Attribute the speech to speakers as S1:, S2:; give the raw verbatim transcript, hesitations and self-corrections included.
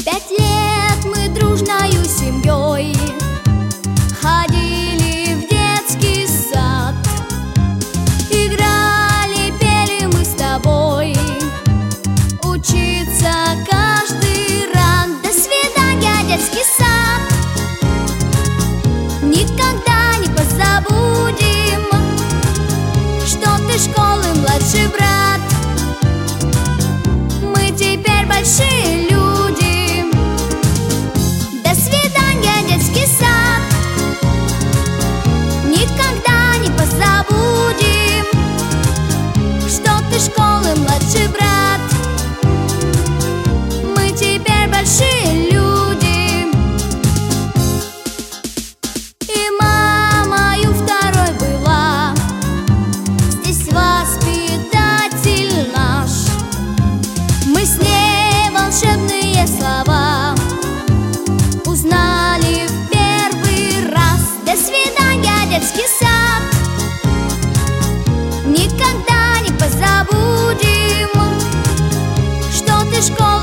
S1: Пять лет мы дружною семьей ходили в детский сад, играли, пели мы с тобой, учиться каждый раз. До свидания, детский сад, никогда не позабудем, что ты школы младший брат. Мы теперь большие люди. До свидания, детский сад, никогда не позабудем, что ты школы младший брат. Мы теперь большие люди. И мамою второй была здесь воспитатель наш. Мы с ней волшебные слова узнали в первый раз. До свидания, детский сад, никогда не позабудем, что ты школа